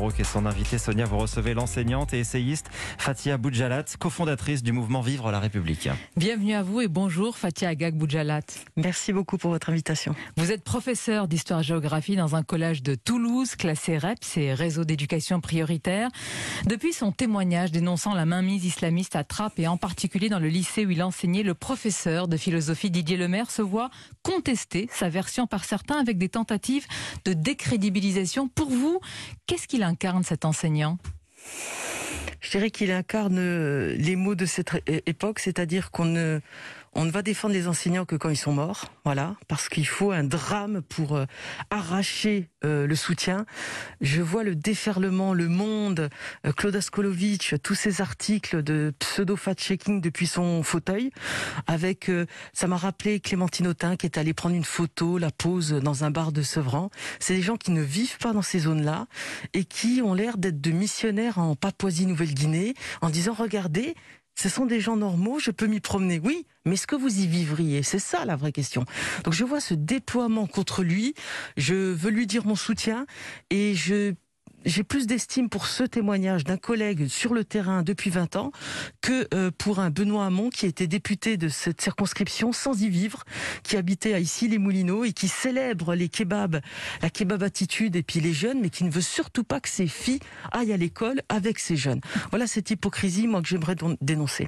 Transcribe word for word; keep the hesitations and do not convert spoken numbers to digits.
Sherbrooke et son invitée Sonia. Vous recevez l'enseignante et essayiste Fathia Boujalat, cofondatrice du mouvement Vivre la République. Bienvenue à vous et bonjour Fathia Agag Boujalat. Merci beaucoup pour votre invitation. Vous êtes professeure d'histoire-géographie dans un collège de Toulouse, classé R E P, c'est Réseau d'éducation prioritaire. Depuis son témoignage dénonçant la mainmise islamiste à Trappes et en particulier dans le lycée où il enseignait, le professeur de philosophie Didier Lemaire se voit contester sa version par certains avec des tentatives de décrédibilisation. Pour vous, qu'est-ce qu'il incarne cet enseignant ? Je dirais qu'il incarne les mots de cette époque, c'est-à-dire qu'on ne, on ne va défendre les enseignants que quand ils sont morts, voilà, parce qu'il faut un drame pour euh, arracher euh, le soutien. Je vois le déferlement, Le Monde, euh, Claude Askolovitch, tous ces articles de pseudo-fact-checking depuis son fauteuil, avec, euh, ça m'a rappelé Clémentine Autain qui est allée prendre une photo, la pose dans un bar de Sevran. C'est des gens qui ne vivent pas dans ces zones-là et qui ont l'air d'être de missionnaires en Papouasie-Nouvelle-Guinée, en disant, regardez, ce sont des gens normaux, je peux m'y promener. Oui, mais est-ce que vous y vivriez ? C'est ça la vraie question. Donc je vois ce déploiement contre lui, je veux lui dire mon soutien et je... J'ai plus d'estime pour ce témoignage d'un collègue sur le terrain depuis vingt ans que euh, pour un Benoît Hamon qui était député de cette circonscription sans y vivre, qui habitait à Issy-les-Moulineaux et qui célèbre les kebabs, la kebab attitude et puis les jeunes, mais qui ne veut surtout pas que ses filles aillent à l'école avec ces jeunes. Voilà cette hypocrisie, moi, que j'aimerais dénoncer.